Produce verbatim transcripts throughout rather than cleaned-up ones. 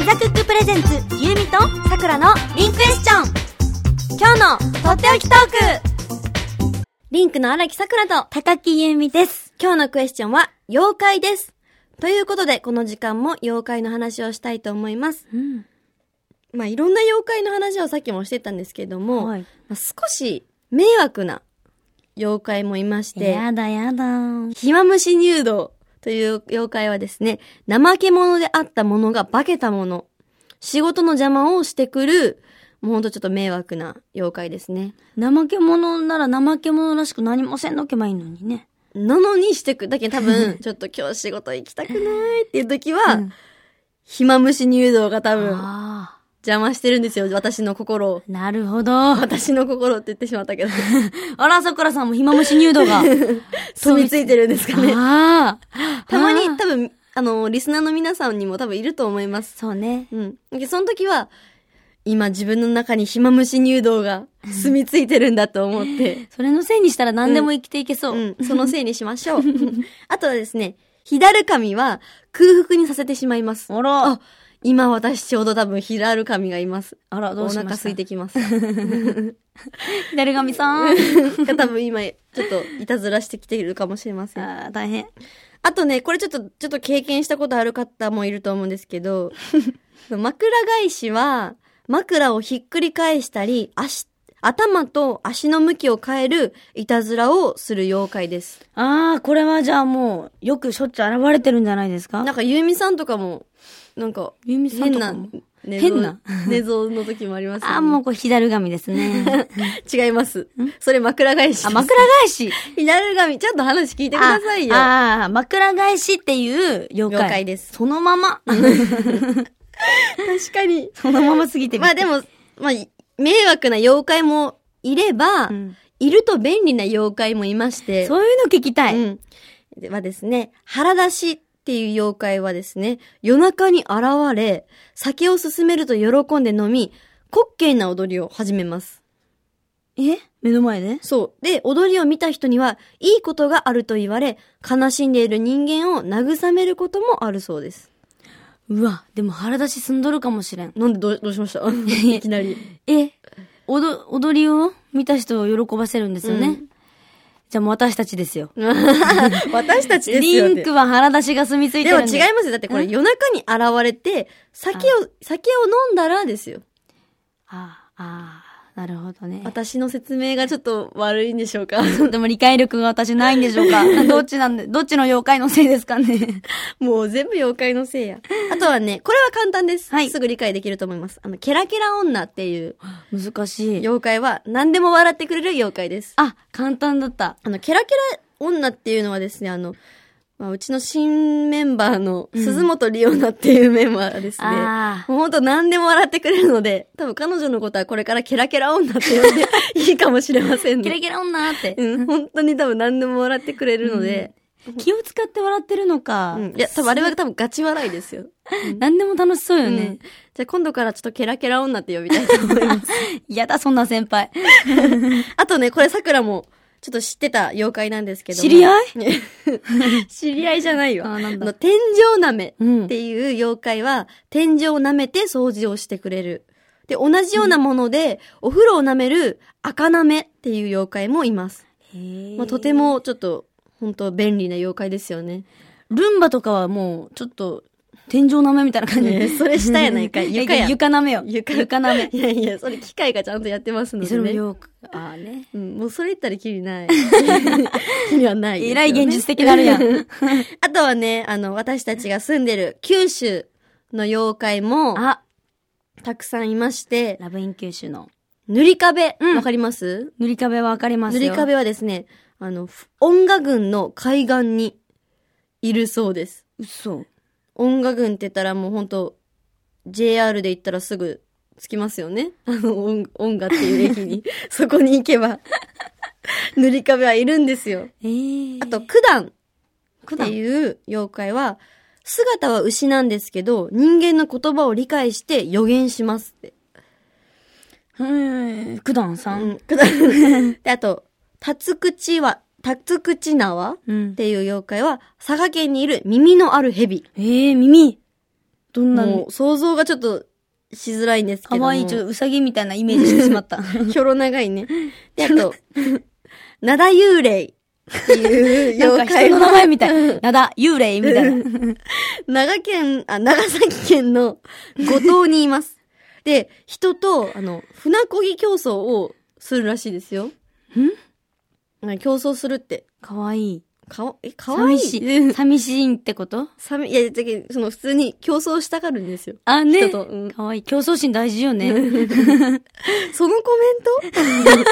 ピザクックプレゼンツゆうみとさくらのリンクエスチョン。今日のとっておきトーク。リンクの荒木さくらと高木ゆうみです。今日のクエスチョンは妖怪です。ということでこの時間も妖怪の話をしたいと思います。うん、まあいろんな妖怪の話をさっきもしてたんですけども、はい、まあ、少し迷惑な妖怪もいまして、 やだやだ。 ひまむし入道という妖怪はですね、怠け者であったものが化けたもの、仕事の邪魔をしてくる、もうほんとちょっと迷惑な妖怪ですね。 怠け者なら怠け者らしく何もせんのけばいいのにね。 なのにしてく、だけど多分、ちょっと今日仕事行きたくないっていう時は、うん、ひまむし入道が多分、邪魔してるんですよ、私の心を。 なるほど。 私の心って言ってしまったけど。 あら、さくらさんもひまむし入道が住みついてるんですかね。 あたまに多分、あの、リスナーの皆さんにも多分いると思います。 そうね。 うん。その時は、今自分の中にひまむし入道が住みついてるんだと思って。 それのせいにしたら何でも生きていけそう。 うんうん、そのせいにしましょう。あとはですね、ひだる神は空腹にさせてしまいます。 あら。 あ、今私ちょうど多分ひだる神がいます。 あら、どうしました？ お腹空いてきます。 ひだる神さん。 多分今ちょっといたずらしてきているかもしれません。 あー、大変。 あとね、これちょっと、ちょっと経験したことある方もいると思うんですけど、枕返しは、枕をひっくり返したり、足、頭と足の向きを変えるいたずらをする妖怪です。 ああ、これはじゃあもう、よくしょっちゅう現れてるんじゃないですか？ なんか、ゆうみさんとかも、なんか、 ゆうみさんとかも変な、 変な寝相の時もありますよね。 ああ、もうこれ、ひだる神ですね。 違います。それ枕返しです。 あ、枕返し。 ひだる神、ちゃんと話聞いてくださいよ。 ああ、枕返しっていう妖怪。 妖怪です。 そのまま。 確かに。 そのまますぎて。 まあでも、まあ、迷惑な妖怪もいれば、うん、いると便利な妖怪もいまして。 そういうの聞きたい。 うん。ではですね、腹出しっていう妖怪はですね、夜中に現れ、酒を勧めると喜んで飲み、滑稽な踊りを始めます。 え？目の前で？ そう。で、踊りを見た人には、いいことがあると言われ、悲しんでいる人間を慰めることもあるそうです。 うわ、でも腹出し済んどるかもしれん。 なんでどう、どうしましたいきなり。 え、踊、踊りを見た人を喜ばせるんですよね。うん、じゃあもう私たちですよ。 私たちですよ。 リンクは腹出しが住み着いてるんで。 でも違いますよ。だってこれ夜中に現れて、酒を、酒を飲んだらですよ。 ああ、ああ。なるほどね。 私の説明がちょっと悪いんでしょうか？ でも理解力が私ないんでしょうか？どっちなんで、どっちの妖怪のせいですかね？ もう全部妖怪のせいや。あとはね、これは簡単です。 はい。 すぐ理解できると思います。あの、ケラケラ女っていう。 難しい。 妖怪は何でも笑ってくれる妖怪です。 あ、簡単だった。 あの、ケラケラ女っていうのはですね、あの、まあ、うちの新メンバーの鈴本里央奈っていうメンバーですね。うん、もうほんと何でも笑ってくれるので、多分彼女のことはこれからケラケラ女って呼んでいいかもしれませんね。 ケラケラ女って。 うん、本当に多分何でも笑ってくれるので。 うん、気を使って笑ってるのか。 うん、いや、多分あれは多分ガチ笑いですよ。 うん、何でも楽しそうよね。うん、 じゃあ今度からちょっとケラケラ女って呼びたいと思います。 やだ、そんな先輩。 あとね、これ桜も、ちょっと知ってた妖怪なんですけども。 知り合い知り合いじゃないよ。 あ、なんだ。 あの、天井なめっていう妖怪は、うん、天井を舐めて掃除をしてくれる。で、同じようなもので、うん、お風呂を舐める赤なめっていう妖怪もいます。 へー。 まあ、とてもちょっと、本当便利な妖怪ですよね。 ルンバとかはもう、ちょっと、天井舐めみたいな感じで、 ね、それ下やないかい。床や。 床舐めよ。 床、 床舐め。 いやいや、それ機械がちゃんとやってますのでね。 それもよく、ああね。 うん、もうそれ言ったらキリない。キリはないですよね。 えらい現実的なるやん。 あとはね、あの、私たちが住んでる九州の妖怪も、 あ、 たくさんいまして、 ラブイン九州の。 塗り壁、 うん、 わかります？ 塗り壁はわかりますよ。 塗り壁はですね、あの、音楽群の海岸にいるそうです。 嘘。 音楽群って言ったらもうほんと ジェイアール で行ったらすぐ着きますよね。あの音音楽っていう駅にそこに行けば塗り壁はいるんですよ。 えー、 あと九段っていう妖怪は姿は牛なんですけど人間の言葉を理解して予言しますって。 うーん、九段さん。うん、 九段であとタツクチはタツクチナワっていう妖怪は、佐賀県にいる耳のある蛇。 えー、耳。 どんなもう想像がちょっとしづらいんですけども。 かわいい、ちょっとうさぎみたいなイメージしてしまった。 ひょろ長いね。で、あと、灘幽霊っていう妖怪なんか人の名前みたい。灘幽霊みたいな。 長県、あ、長崎県の五島にいます。で、人と、あの、船漕ぎ競争をするらしいですよ。ん競争するって。 かわいい。 かわ、え、かわいい。 寂しい。寂しいってこと寂、いや、だけど、その普通に競争したがるんですよ。 あ、ね。 人と。うん、 かわいい。競争心大事よね。 そのコメント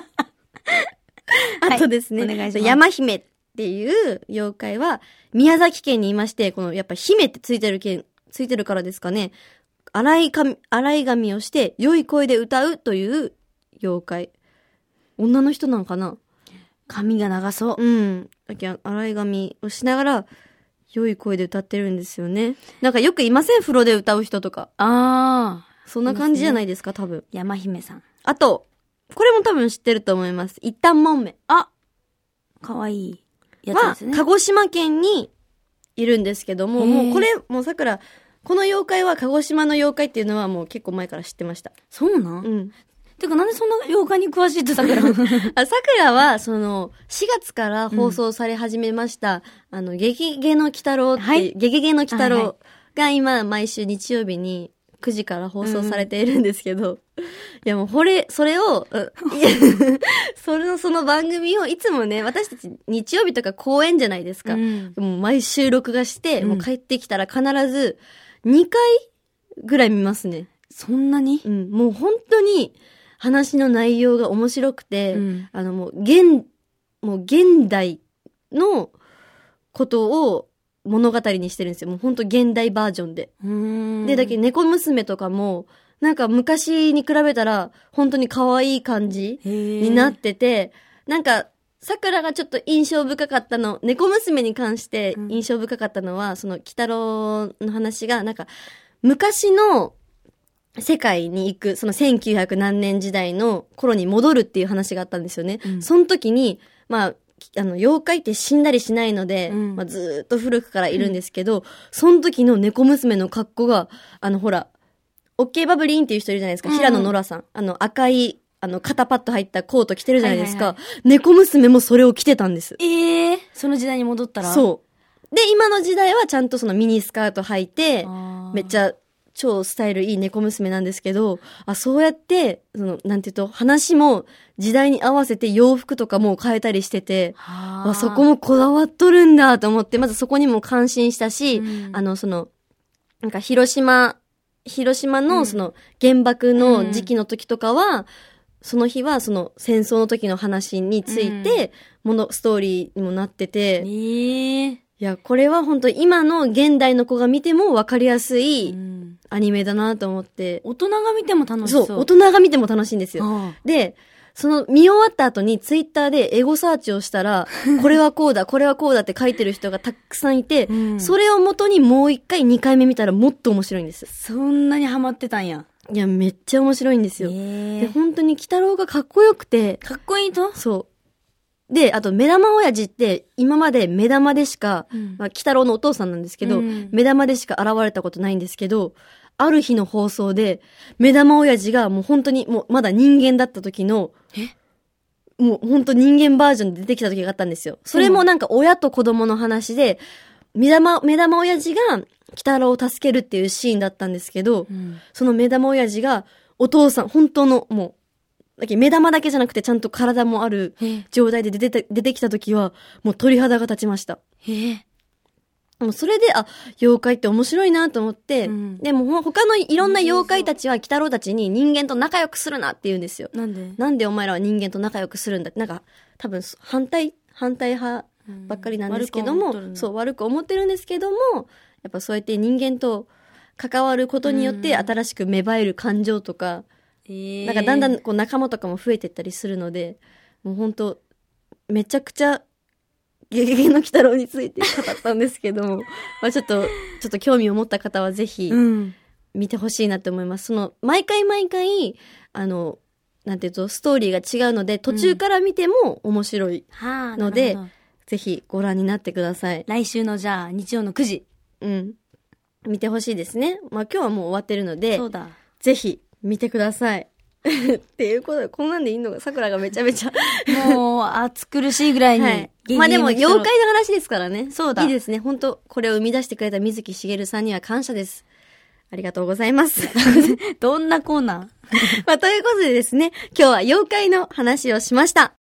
あとですね、 はい、お願いします。 山姫っていう妖怪は、宮崎県にいまして、この、やっぱ姫ってついてる県、ついてるからですかね、洗い髪、洗い髪をして、良い声で歌うという妖怪。女の人なんかな？ 髪が長そう。 うん。だけど洗い髪をしながら、良い声で歌ってるんですよね。なんかよくいません？風呂で歌う人とか。 ああ。 そんな感じじゃないですか、多分。 山姫さん。 あと、これも多分知ってると思います。一旦もんめ。 あ、かわいいやつですね。 は、鹿児島県にいるんですけども、もうこれ、もう桜、この妖怪は鹿児島の妖怪っていうのはもう結構前から知ってました。 そうなん？ うん。 てかなんでそんな妖怪に詳しいって桜あ、桜は、その、しがつから放送され始めました、うん、あの、ゲゲゲの鬼太郎って、はい、ゲゲゲの鬼太郎が今、毎週日曜日にくじから放送されているんですけど、うん、いやもう、これ、それを、それの、その番組をいつもね、私たち日曜日とか公演じゃないですか。うん、もう毎週録画して、うん、もう帰ってきたら必ずにかいぐらい見ますね。 そんなに？ うん、もう本当に、話の内容が面白くて、うん、あのもう現、もう現代のことを物語にしてるんですよ。もうほんと現代バージョンで。 うーんで、だけど猫娘とかも、なんか昔に比べたら本当に可愛い感じになってて、なんか桜がちょっと印象深かったの、猫娘に関して印象深かったのは、うん、その鬼太郎の話が、なんか昔の世界に行く、そのせんきゅうひゃく何年時代の頃に戻るっていう話があったんですよね。うん、その時に、まあ、あの、妖怪って死んだりしないので、うん、まあ、ずーっと古くからいるんですけど、うん、その時の猫娘の格好が、あの、ほら、オッケーバブリンっていう人いるじゃないですか、うん、平野ノラさん。あの、赤い、あの、肩パッド入ったコート着てるじゃないですか。はいはいはい、猫娘もそれを着てたんです。 ええー、その時代に戻ったら？ そう。で、今の時代はちゃんとそのミニスカート履いて、めっちゃ、超スタイルいい猫娘なんですけど、あ、そうやって、その、なんていうと、話も時代に合わせて洋服とかも変えたりしてて、あ、そこもこだわっとるんだと思って、まずそこにも感心したし、うん、あの、その、なんか広島、広島のその原爆の時期の時とかは、うん、その日はその戦争の時の話について、もの、ストーリーにもなってて、 えーいや、これは本当今の現代の子が見ても分かりやすいアニメだなと思って。 大人が見ても楽しそう。 そう、大人が見ても楽しいんですよ。ああで、その見終わった後にツイッターでエゴサーチをしたら、これはこうだ、これはこうだって書いてる人がたくさんいて、うん、それを元にもう一回二回目見たらもっと面白いんです。 そんなにハマってたんや。 いや、めっちゃ面白いんですよ。で、本当に鬼太郎がかっこよくて。 かっこいいと？ そう。で、あと、目玉親父って、今まで目玉でしか、うん、まあ、鬼太郎のお父さんなんですけど、うん、目玉でしか現れたことないんですけど、ある日の放送で、目玉親父がもう本当に、もうまだ人間だった時の、 えもう本当人間バージョンで出てきた時があったんですよ。それもなんか親と子供の話で、目玉、目玉親父が鬼太郎を助けるっていうシーンだったんですけど、うん、その目玉親父が、お父さん、本当の、もう、だけ目玉だけじゃなくてちゃんと体もある状態で出て、出てきた時は、もう鳥肌が立ちました。 へえ。 もうそれで、あ、妖怪って面白いなと思って、うん、でも他のいろんな妖怪たちは鬼太郎たちに人間と仲良くするなって言うんですよ。 なんで？ なんでお前らは人間と仲良くするんだって、なんか多分反対、反対派ばっかりなんですけども、うん、そう、悪く思ってるんですけども、やっぱそうやって人間と関わることによって新しく芽生える感情とか、 えー、 なんかだんだんこう仲間とかも増えてったりするので、もうほんとめちゃくちゃゲゲゲの鬼太郎について語ったんですけどもまあちょっとちょっと興味を持った方はぜひ見てほしいなって思います。その毎回毎回あのなんていうとストーリーが違うので途中から見ても面白いので、うん、ぜひご覧になってください。 来週のじゃあ日曜のくじ。 うん。 見てほしいですね。まあ今日はもう終わってるので、 そうだ。 ぜひ見てください。っていうことで、こんなんでいいのが、桜がめちゃめちゃ。 もう、暑苦しいぐらいに。はい、 まあでも、妖怪の話ですからね。 そうだ。 いいですね。本当これを生み出してくれた水木しげるさんには感謝です。ありがとうございます。 どんなコーナーまあということでですね、今日は妖怪の話をしました。